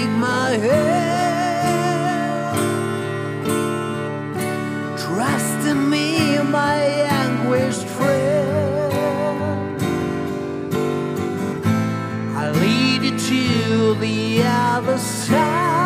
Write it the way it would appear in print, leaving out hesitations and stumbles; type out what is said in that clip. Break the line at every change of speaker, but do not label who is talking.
my head. Trust in me, my anguished friend. I'll lead you to the other side.